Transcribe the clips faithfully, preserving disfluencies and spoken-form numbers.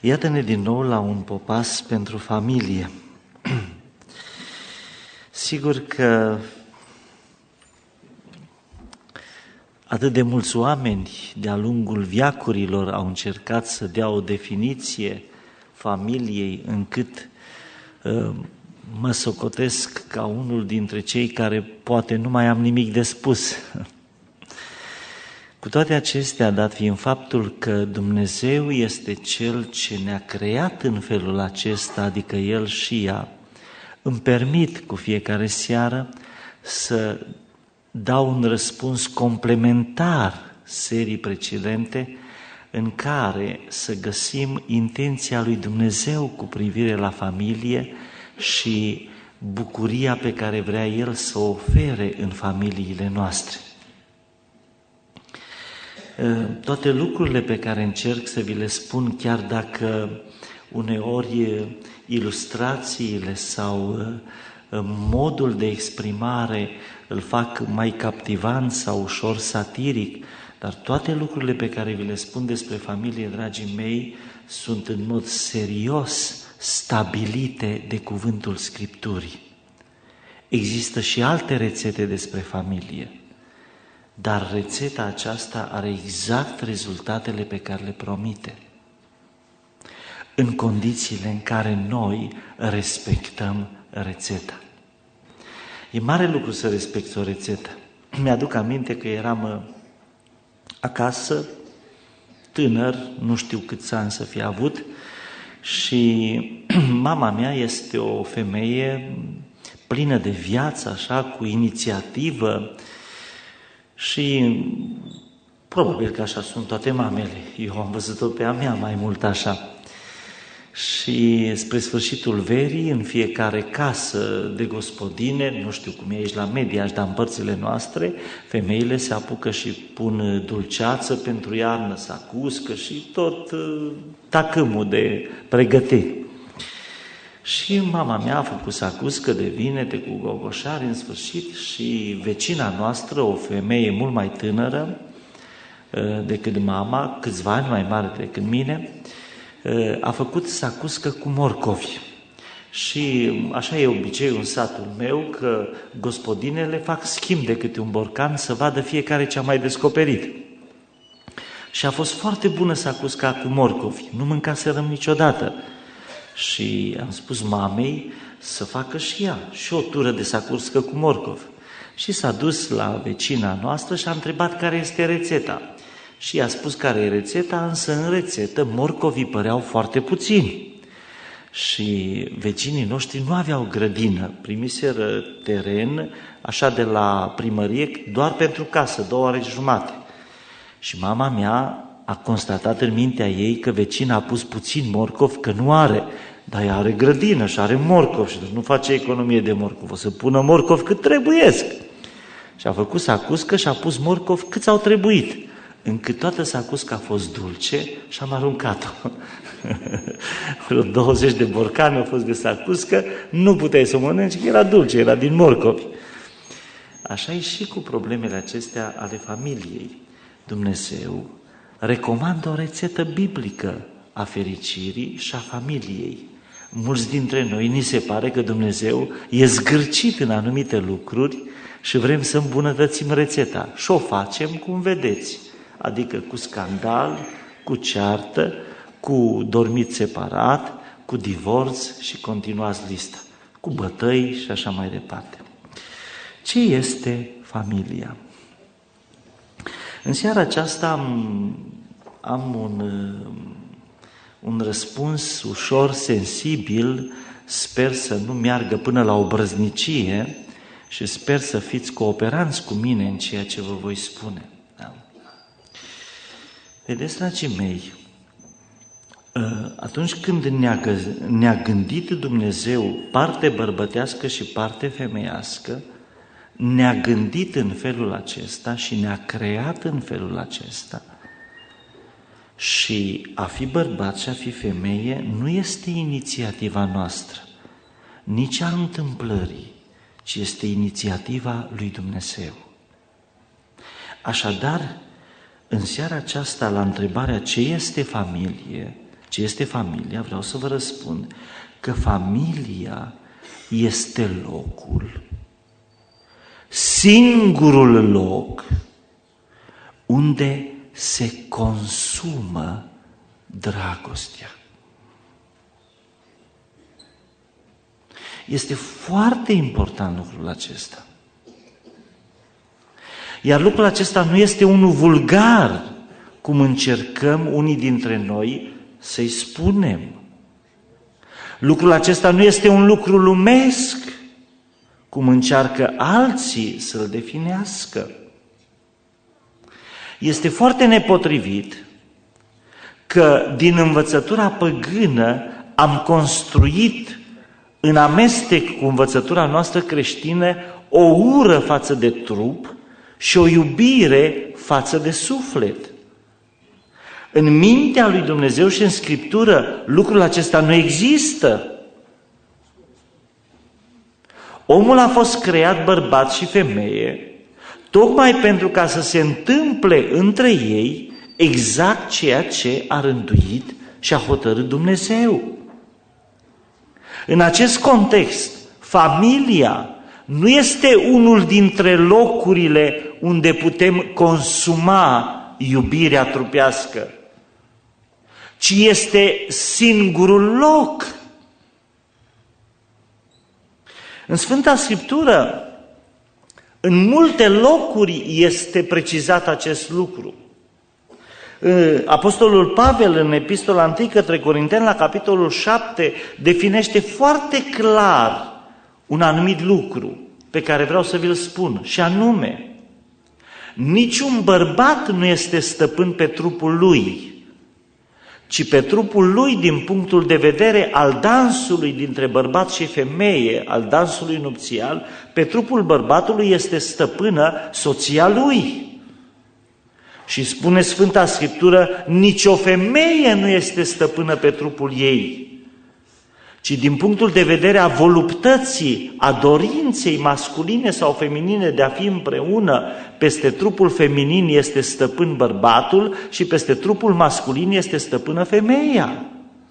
Iată-ne din nou la un popas pentru familie. Sigur că atât de mulți oameni de-a lungul veacurilor au încercat să dea o definiție familiei, încât uh, mă socotesc ca unul dintre cei care poate nu mai am nimic de spus. Cu toate acestea, dat fiind faptul că Dumnezeu este Cel ce ne-a creat în felul acesta, adică El și ea, îmi permit cu fiecare seară să dau un răspuns complementar serii precedente în care să găsim intenția lui Dumnezeu cu privire la familie și bucuria pe care vrea El să o ofere în familiile noastre. Toate lucrurile pe care încerc să vi le spun, chiar dacă uneori ilustrațiile sau modul de exprimare îl fac mai captivant sau ușor satiric, dar toate lucrurile pe care vi le spun despre familie, dragii mei, sunt în mod serios stabilite de cuvântul Scripturii. Există și alte rețete despre familie, dar rețeta aceasta are exact rezultatele pe care le promite, în condițiile în care noi respectăm rețeta. E mare lucru să respecti o rețetă. Mi-aduc aminte că eram acasă, tânăr, nu știu câți ani să fi avut, și mama mea este o femeie plină de viață, așa, cu inițiativă, și probabil că așa sunt toate mamele. Eu am văzut-o pe a mea mai mult așa. Și spre sfârșitul verii, în fiecare casă de gospodine, nu știu cum e aici la Mediaș, dar în părțile noastre, femeile se apucă și pun dulceață pentru iarnă, sacuscă și tot tacâmul de pregătiri. Și mama mea a făcut sacuscă de vinete cu gogoșari în sfârșit și vecina noastră, o femeie mult mai tânără decât mama, câțiva ani mai mare decât mine, a făcut sacuscă cu morcovi. Și așa e obiceiul în satul meu, că gospodinele fac schimb de câte un borcan să vadă fiecare ce a mai descoperit. Și a fost foarte bună sacusca cu morcovi, nu mâncaserăm niciodată. Și am spus mamei să facă și ea, și o tură de sacuscă cu morcov. Și s-a dus la vecina noastră și a întrebat care este rețeta. Și i-a spus care e rețeta, însă în rețetă morcovii păreau foarte puțini. Și vecinii noștri nu aveau grădină, primiseră teren așa de la primărie doar pentru casă, două ore jumate. Și mama mea a constatat în mintea ei că vecina a pus puțin morcov, că nu are, dar ea are grădină și are morcov și nu face economie de morcov, o să pună morcov cât trebuiesc. Și a făcut sacuscă și a pus morcov câți au trebuit, încât toată sacusca a fost dulce și am aruncat-o. Vreo douăzeci de borcane au fost de sacuscă, nu puteai să o mănânci, că era dulce, era din morcovi. Așa e și cu problemele acestea ale familiei. Dumnezeu recomandă o rețetă biblică a fericirii și a familiei. Mulți dintre noi ni se pare că Dumnezeu e zgârcit în anumite lucruri și vrem să îmbunătățim rețeta. Și o facem cum vedeți, adică cu scandal, cu ceartă, cu dormit separat, cu divorț și continuați lista, cu bătăi și așa mai departe. Ce este familia? În seara aceasta am, am un, un răspuns ușor sensibil, sper să nu meargă până la obrăznicie și sper să fiți cooperanți cu mine în ceea ce vă voi spune. Da? Vedeți, dragii mei, atunci când ne-a, ne-a gândit Dumnezeu parte bărbătească și parte femeiască, ne-a gândit în felul acesta și ne-a creat în felul acesta. Și a fi bărbat și a fi femeie nu este inițiativa noastră, nici a întâmplării, ci este inițiativa lui Dumnezeu. Așadar, în seara aceasta, la întrebarea ce este familie, ce este familia, vreau să vă răspund că familia este locul, singurul loc unde se consumă dragostea. Este foarte important lucrul acesta. Iar lucrul acesta nu este unul vulgar, cum încercăm unii dintre noi să-i spunem. Lucrul acesta nu este un lucru lumesc, cum încearcă alții să-l definească. Este foarte nepotrivit că din învățătura păgână am construit în amestec cu învățătura noastră creștină o ură față de trup și o iubire față de suflet. În mintea lui Dumnezeu și în Scriptură lucrul acesta nu există. Omul a fost creat bărbat și femeie tocmai pentru ca să se întâmple între ei exact ceea ce a rânduit și a hotărât Dumnezeu. În acest context, familia nu este unul dintre locurile unde putem consuma iubirea trupească, ci este singurul loc. În Sfânta Scriptură, în multe locuri este precizat acest lucru. Apostolul Pavel, în Epistola întâi către Corinteni, la capitolul șapte, definește foarte clar un anumit lucru pe care vreau să vi-l spun, și anume, niciun bărbat nu este stăpân pe trupul lui, ci pe trupul lui din punctul de vedere al dansului dintre bărbat și femeie, al dansului nupțial, pe trupul bărbatului este stăpână soția lui. Și spune Sfânta Scriptură, nicio femeie nu este stăpână pe trupul ei, ci din punctul de vedere a voluptății, a dorinței masculine sau feminine de a fi împreună, peste trupul feminin este stăpân bărbatul și peste trupul masculin este stăpână femeia.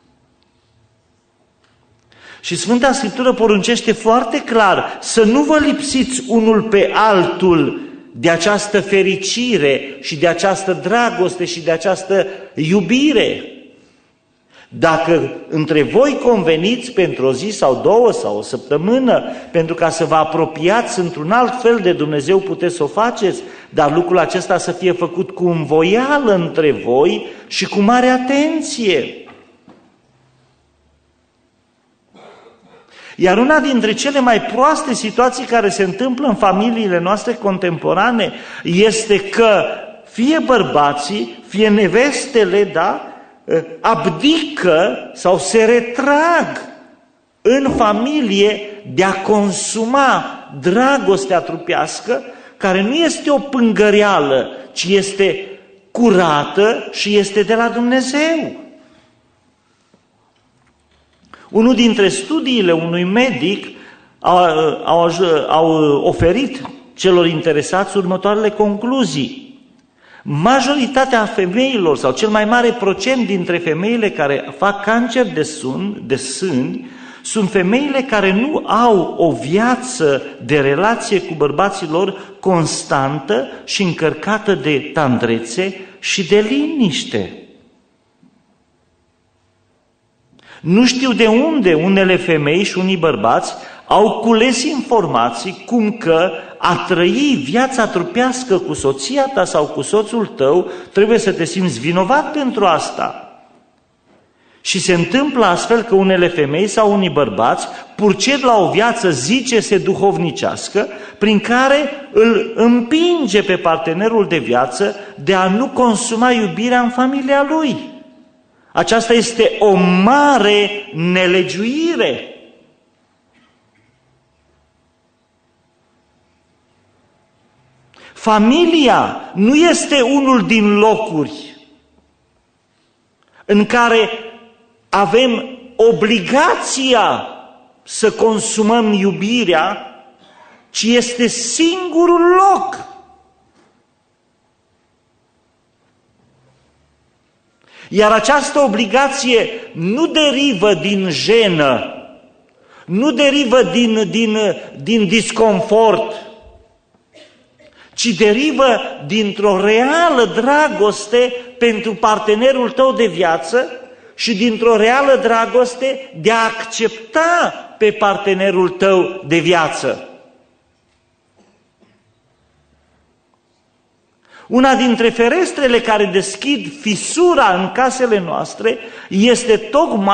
Și Sfânta Scriptură poruncește foarte clar să nu vă lipsiți unul pe altul de această fericire și de această dragoste și de această iubire. Dacă între voi conveniți pentru o zi sau două sau o săptămână, pentru ca să vă apropiați într-un alt fel de Dumnezeu, puteți să o faceți, dar lucrul acesta să fie făcut cu învoială între voi și cu mare atenție. Iar una dintre cele mai proaste situații care se întâmplă în familiile noastre contemporane este că fie bărbații, fie nevestele, da, abdică sau se retrag în familie de a consuma dragostea trupească, care nu este o pângăreală, ci este curată și este de la Dumnezeu. Unul dintre studiile unui medic au, au, au oferit celor interesați următoarele concluzii. Majoritatea femeilor, sau cel mai mare procent dintre femeile care fac cancer de, sun, de sâni, sunt femeile care nu au o viață de relație cu bărbații lor constantă și încărcată de tandrețe și de liniște. Nu știu de unde unele femei și unii bărbați au cules informații cum că a trăi viața trupească cu soția ta sau cu soțul tău, trebuie să te simți vinovat pentru asta. Și se întâmplă astfel că unele femei sau unii bărbați purced la o viață, zice-se, duhovnicească, prin care îl împinge pe partenerul de viață de a nu consuma iubirea în familia lui. Aceasta este o mare nelegiuire. Familia nu este unul din locuri în care avem obligația să consumăm iubirea, ci este singurul loc. Iar această obligație nu derivă din jenă, nu derivă din, din, din disconfort, ci derivă dintr-o reală dragoste pentru partenerul tău de viață și dintr-o reală dragoste de a accepta pe partenerul tău de viață. Una dintre ferestrele care deschid fisura în casele noastre este tocmai